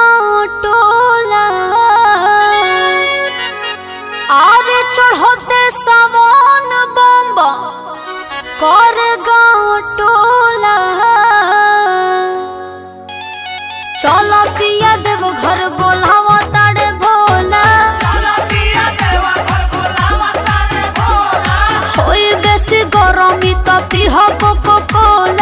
गाँव टोला आरे चढ़ते सावन बम्ब कर गाँव टोला चलो पिया देव घर बोलावा तारे भोला होई बेसी गरमी तो पीह कोको कोला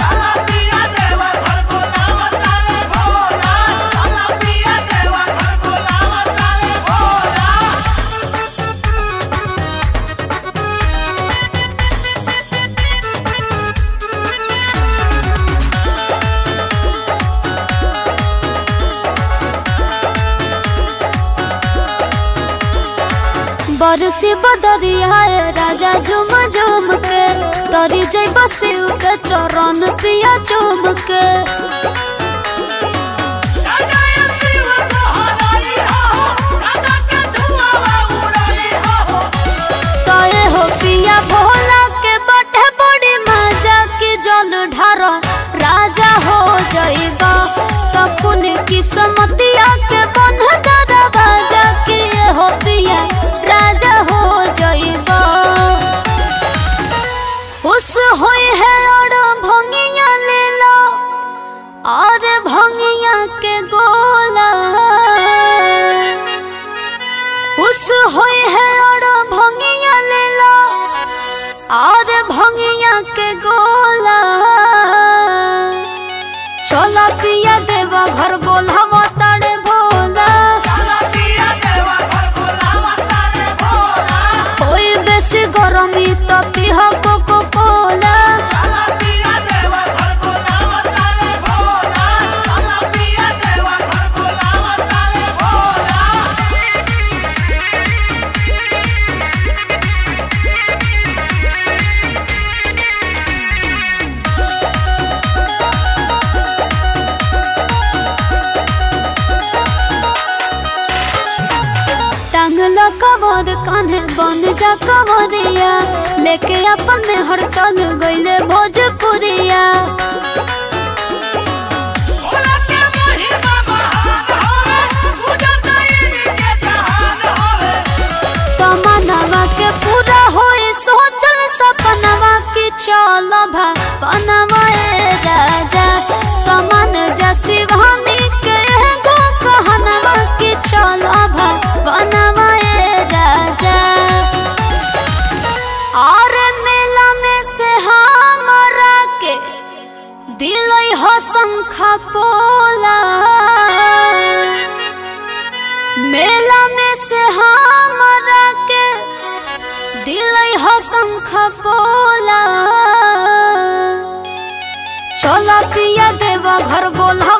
बरसी बदरिया राजा झुम झुम के तरी जय बसिउ के चरण पिया चुम के तय हो पिया भोला के बटे बड़ी मजा की जल ढार राजा हो जाइबा तो फूल की समतिया के बंध दरवाजा के हो पिया राजा हो जाइबा उस होई है और भंगिया ले लो और भंगिया के गोला उस होई है और भंगिया ले लो और भंगिया के गोला चला पिया देवा घर बोलावा तारे भोला होई बेसी गरमी तो पीह कोको कोला टांगला कमर कान्हे बन जा कमरिया लेके अपन में हर चल गईले भोजपुरिया तमन्नावा के पूरा होई सोचल सपनवा की चल बनवा राजा कमन जा शिवानी के गो कहनवा की चल बनवा राजा और मेला में से हमरा के दिलई हो शंखा पोला मेला में से हमरा के दिलई हो शंखा पोला चला पिया देवा घर बोला